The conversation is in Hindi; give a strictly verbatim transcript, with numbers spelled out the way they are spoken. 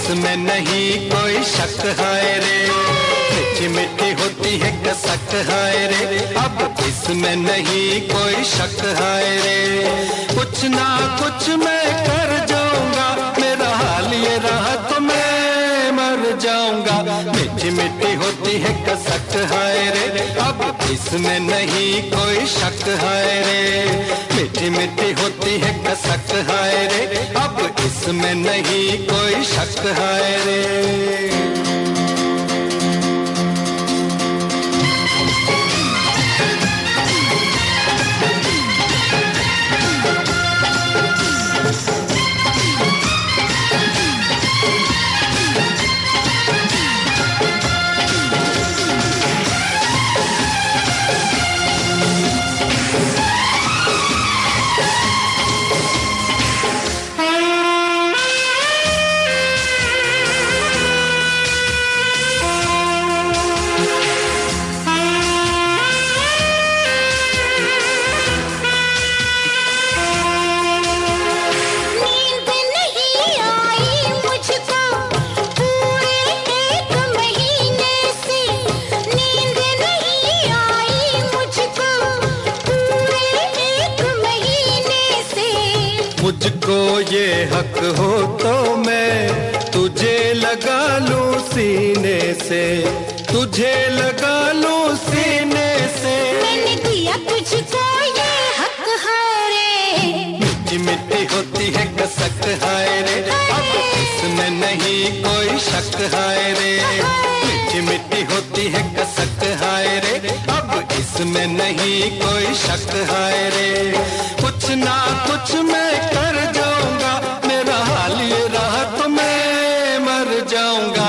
इसमें नहीं कोई शक है रे, मीठी मीठी होती है कसक है रे, अब इसमें नहीं कोई शक है रे। कुछ ना कुछ मैं कर जाऊंगा, मेरा हाल ये रहा तो मैं मर जाऊंगा। मीठी मीठी होती है कसक है रे, अब इसमें नहीं कोई शक है रे, मीठी मीठी होती है कसक है रे, अब इसमें नहीं कोई शक है रे। मुझको ये हक हो तो मैं तुझे लगा लूं सीने से, तुझे लगा लूं सीने से। मैंने दिया तुझको ये हक है रे, मीठी मीठी होती है कसक है रे, अब इसमें नहीं कोई शक है रे, मीठी मीठी होती है कसक है रे, अब इसमें नहीं कोई शक है रे। कुछ ना कुछ मैं कर जाऊंगा, मेरा हाल ये रहा तो मैं मर जाऊंगा।